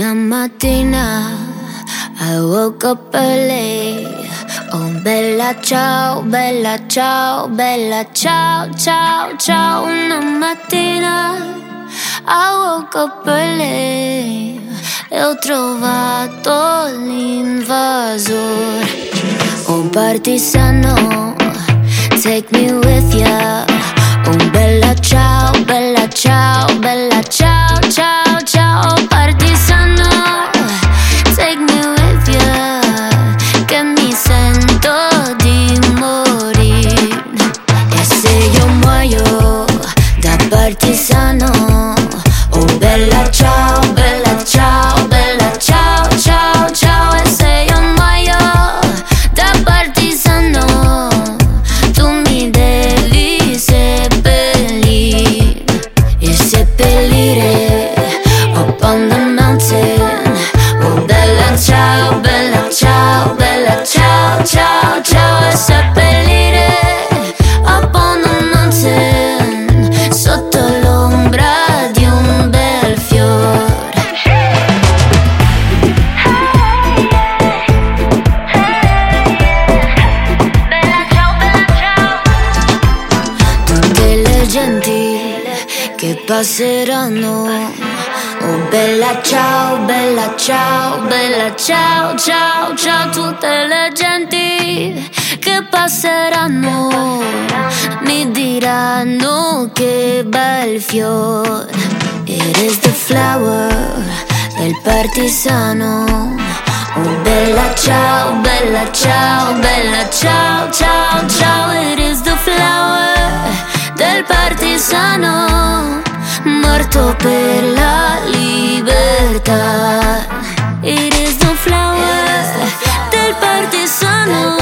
Una mattina I woke up early. Oh bella ciao, bella ciao, bella ciao, ciao, ciao. Una mattina I woke up early e ho trovato l'invasore. Oh partigiano, take me with ya. Oh bella ciao, bella ciao, bella ciao, ciao, ciao. Oh partigiano, take me with ya, che mi sento di morire. E se io muoio da partigiano, oh bella ciao, bella ciao, bella ciao, ciao, ciao. E se io muoio da partigiano, tu mi devi seppellire. E seppellire up on the mountain. Oh bella ciao, bella ciao, bella ciao, ciao, ciao. E seppellire up on the mountain, sotto l'ombra di un bel fiore. Bella ciao, bella ciao. Tutte le genti che passeranno. Oh bella ciao, bella ciao, bella ciao, ciao, ciao. Tutte le genti che passeranno mi diranno che bel fiore. It is the flower del partigiano. Oh bella ciao, bella ciao, bella ciao, ciao, ciao. It is the flower del partigiano, morto per la libertà. It is the flower del partigiano,